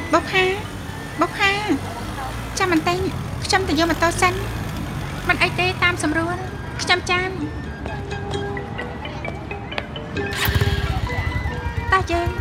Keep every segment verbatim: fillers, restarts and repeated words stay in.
បុកហាបុកហាចាំបន្តិចខ្ញុំទៅយកម៉ូតូសិនមិនអីទេតាមសម្រួលខ្ញុំចាំតើយើង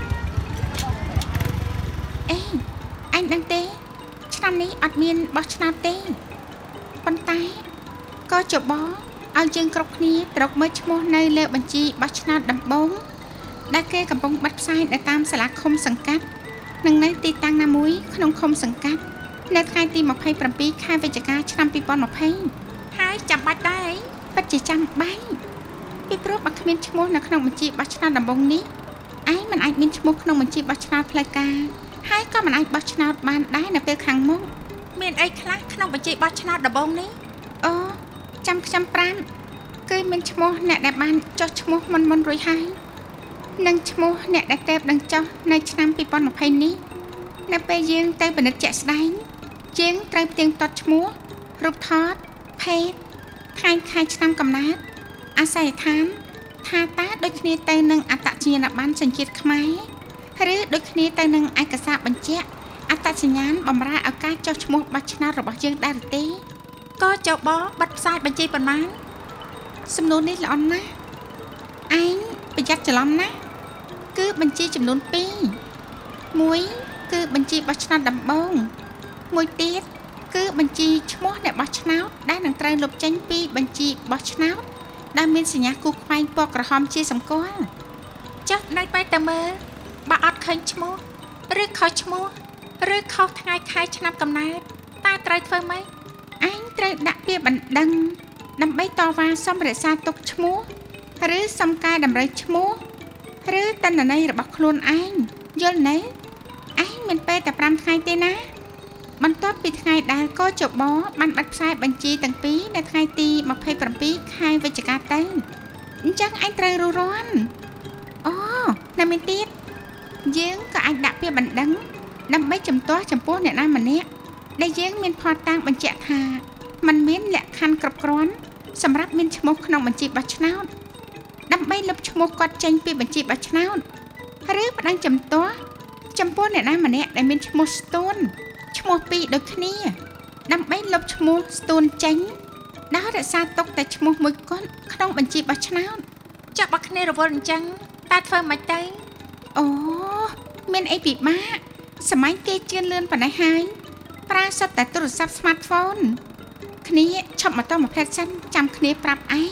អេអញដឹងទេឆ្នាំនេះអត់មានបោះឆ្នោតទេប៉ុន្តែក៏ចបឲ្យយើងគ្រប់គ្នាត្រកមើលឈ្មោះនៅលើបញ្ជីបោះឆ្នោតដំបូងដែលគេកំពុងបិទផ្សាយនៅតាមសាលាឃុំសង្កាត់និងនៅទីតាំងណាមួយក្នុងឃុំសង្កាត់នៅថ្ងៃទីម្ភៃប្រាំពីរខែវិច្ឆិកាឆ្នាំពីរពាន់ម្ភៃហើយចាំបាច់ដែរពិតជាចាំបាច់ពីព្រោះបើគ្មានឈ្មោះនៅក្នុងបញ្ជីបោះឆ្នោតដំបូងនេះឯងមិនអាចមានឈ្មោះក្នុងបញ្ជីបោះឆ្នោតផ្លូវការហើយក៏មិនអាចបោះឆ្នោតបានដែរនៅពេលខាងមុខមានអីខ្លះក្នុងបញ្ជីបោះឆ្នោតដំបូងនេះអូចាំខ្ញុំប្រាំគឺមានឈ្មោះអ្នកដែលបានចុះឈ្មោះមុនមុនរួចហើយនិងឈ្មោះអ្នកដែលទើបនឹងចុះនៅឆ្នាំពីរពាន់ម្ភៃនេះនៅពេលយើងទៅពិនិត្យជាក់ស្ដែងយើងត្រូវផ្ទៀងផ្ទាត់ឈ្មោះរូបថតភេទថ្ងៃខែឆ្នាំកំណើតអាសយដ្ឋានថាតើដូចគ្នាទៅនឹងអត្តសញ្ញាណប័ណ្ណសញ្ជាតិខ្មែរឬដូចគ្នាទៅនឹងឯកសារបញ្ជាក់អត្តសញ្ញាណបម្រើឲ្យការចុះឈ្មោះបោះឆ្នោតរបស់យើងដែរឬទេក៏ចបបិទផ្សាយបញ្ជីប៉ុន្មានសំណួរនេះល្អណាស់ឯងប្រយ័ត្នច្រឡំណាគឺបញ្ជីចំនួនពីរមួយគឺបញ្ជីបោះឆ្នោតដំបូងមួយទៀតគឺបញ្ជីឈ្មោះអ្នកបោះឆ្នោតដែលនឹងត្រូវលុបចេញពីបញ្ជីបោះឆ្នោតដែលមានសញ្ញាគូខ្វែងពណ៌ក្រហមជាសម្គាល់ចុះនៅបែរទៅមើលបើអត់ឃើញឈ្មោះឬខុសឈ្មោះឬខុសថ្ងៃខែឆ្នាំកំណើតតើត្រូវធ្វើម៉េចឯងត្រូវដាក់ពាក្យបណ្ដឹងដើម្បីតវ៉ាសុំរក្សាទុកឈ្មោះឬសុំកែតម្រូវឈ្មោះឬតន្ន័យរបស់ខ្លួនឯងយល់ទេឯងមិនពេលតែប្រាំថ្ងៃទេណាបន្ទាប់ពីថ្ងៃដែលកចបបានបាត់ផ្សាយបញ្ជីទាំងពីរនៅថ្ងៃទីម្ភៃប្រាំពីរខែវិច្ឆិកាទៅអញ្ចឹងឯងត្រូវរស់រាន់អូនៅមានទៀតយើងក៏អាចដាក់ពាក្យបណ្ដឹងដើម្បីជំទាស់ចំពោះអ្នកណាម្នាក់ដែលយើងមានភស្តុតាងបញ្ជាក់ថាมันមានលក្ខខណ្ឌគ្រប់គ្រាន់សម្រាប់មានឈ្មោះក្នុងបញ្ជីបោះឆ្នោតដើម្បីលុបឈ្មោះគាត់ចេញពីបញ្ជីបោះឆ្នោតឬប្តឹងជំទាស់ចំពោះអ្នកណាម្នាក់ដែលមានឈ្មោះស្ទួនឈ្មោះពីរដូចគ្នាដើម្បីលុបឈ្មោះស្ទួនចេញដោយរក្សាទុកតែឈ្មោះមួយគាត់ក្នុងបញ្ជីបោះឆ្នោតចាប់បើគ្នារវល់អញ្ចឹងតើធ្វើម៉េចទៅអូមានអីពិបាកសម័យគេជឿនលឿនប៉ុណ្ណេះហើយប្រើសុទ្ធតែទូរស័ព្ទ smartphone គ្នាឈប់មកតមកផ្លែសិនចាំគ្នាប្រាប់ឯង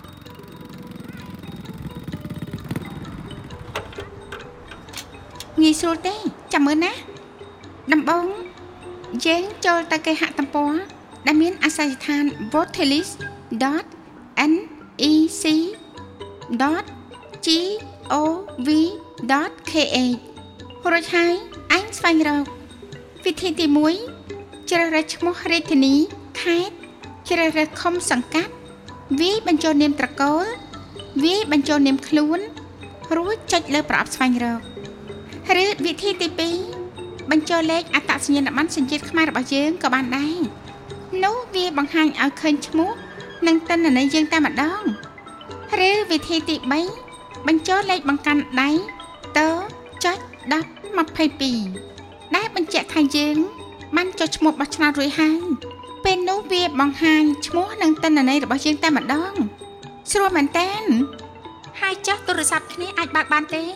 ងាយស្រួលទេចាំមើលណាដំបូងយើងចូលទៅគេហទំព័រដែលមានអាសយដ្ឋាន votelis ដត เอ็น อี ซี ដត จี โอ วี ដត เค เอช រួចហើយឯងស្វែងរកវិធីទីមួយជ្រើសរើសឈ្មោះរាជធានីខេត្តជ្រើសរើសឃុំសង្កាត់វាយបញ្ចូលនាមត្រកូលវាយបញ្ចូលនាមខ្លួនរួចចុចលើប្រអប់ស្វែងរកឬវិធីទីពីរបញ្ចូលលេខអត្តសញ្ញាណប័ណ្ណសញ្ជាតិខ្មែររបស់យើងក៏បានដែរនោះវាបង្ហាញឲ្យឃើញឈ្មោះនិងទិន្នន័យយើងតែម្ដងឬវិធីទីបីបញ្ចូលលេខបង្កាន់ដៃតចុចដប់ម្ភៃពីរដែលបញ្ជាក់ថាយើងបានចុះឈ្មោះបោះឆ្នោតរួចហើយពេលនោះវាបង្ហាញឈ្មោះនិងទិន្នន័យរបស់យើងតែម្ដងស្រួលមែនតើហើយចុះទូរស័ព្ទគ្នាអាចបើកបានទេ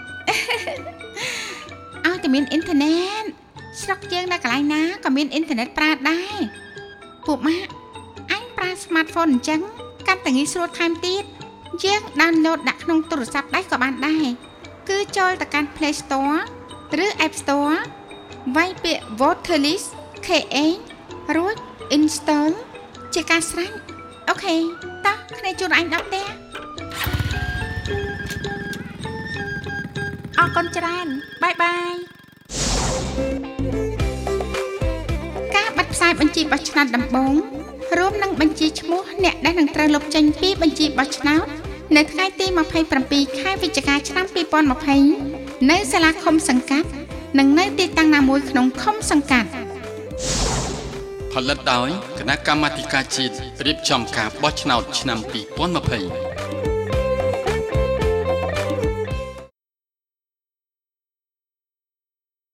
ឲ្យតែមានអ៊ីនធឺណិតស្រុកយើងនៅកន្លែងណាក៏មានអ៊ីនធឺណិតប្រើដែរពួកម៉ាក់អញប្រើ smartphone អញ្ចឹងកាន់តែងាយស្រួលថែមទៀតយើង download ដាក់ក្នុងទូរស័ព្ទដៃក៏បានដែរគឺចូលទៅកាន់ Play Store ឬ App Store វាយពាក្យ Votelis ខេ เอช រួច install ជាការស្រេចអូខេតោះគ្នាជួនអញដល់ផ្ទះអរគុណច្រើនបាយបាយការបិទផ្សាយបញ្ជីបោះឆ្នោតដំបូងរួមនឹងបញ្ជីឈ្មោះអ្នកដែលនឹងត្រូវលុបចេញពីបញ្ជីបោះឆ្នោតនៅថ្ងៃទីម្ភៃប្រាំពីរខែវិច្ឆិកាឆ្នាំពីរពាន់ម្ភៃនៅសាលាឃុំសង្កាត់និងនៅទីតាំងណាមួយក្នុងឃុំសង្កាត់ផលិតដោយគណៈកម្មាធិការជាតិរៀបចំការបោះឆ្នោតឆ្នាំពីរពាន់ម្ភៃ